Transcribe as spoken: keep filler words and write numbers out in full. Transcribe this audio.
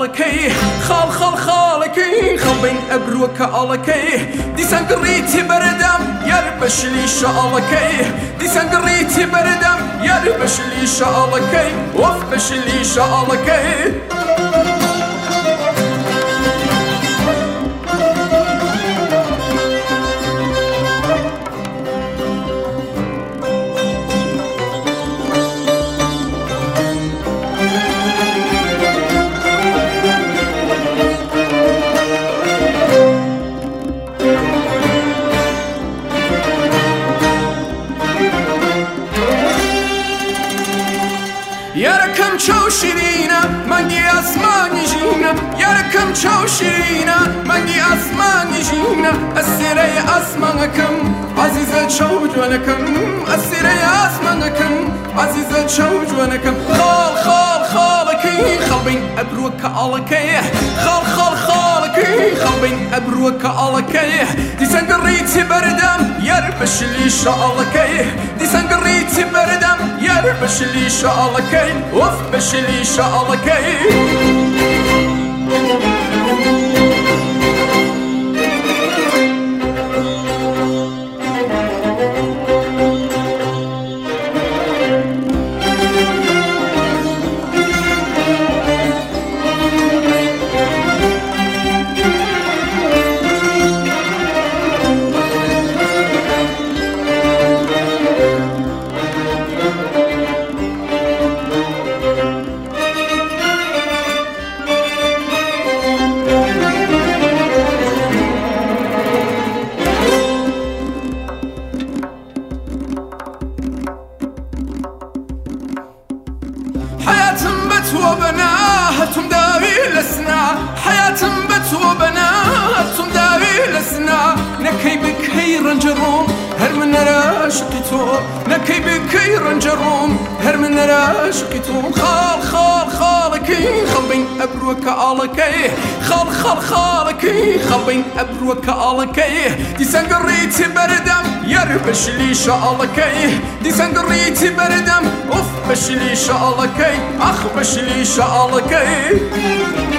علىکەی خاڵ خاڵ خاڵەکەی خەڵبین ئەبرووەکە ئاڵەکەی دیسان گڕیتی بەردەم یار بەشلی شەئاڵەکەی دیسان گڕیتی بەردەم یار بەشلی شەئاڵەکەی وەف بەشلی شەئاڵەکەی یارەکەم چاو شیرینە مانگی ئاسمانی ژینە یارەکەم چاو شیرینە مانگی ئاسمانی ژینە ئەسیرەی ئاسمانەکەم عەزیزە چاو جوانەکەم ئەسیرەی ئاسمانەکەم عەزیزە چاو جوانەکەم خاڵ خاڵ خاڵەکەی خەڵبین ئەبرووەکە ئاڵەکەی خاڵ خاڵ خاڵەکەی خەڵبین ئەبرووەکە ئاڵەکەی دیسان گڕیتی بەردەم یار بەشلی شەئاڵەکەی دیسان گڕیتی بەردەم یار بەشلی شەئاڵەکەی وەف بەشلی شەئاڵەکەی حياتم بتوى بنا هتم داوي لسنا حياتم بتوى بنا هتم داوي لسنا نكي بكي رنجروم هر من راشقتو نكي بكي رنجروم هر من راشقتو خال خال خالكي خلبين أبروك آلكي خال خال خالكي خلبين أبروك آلكي دي سنقريتي بردم يار بشلي شالكي دي سنقريتي بردم اوف بشلي شالكي اخ بشلي شالكي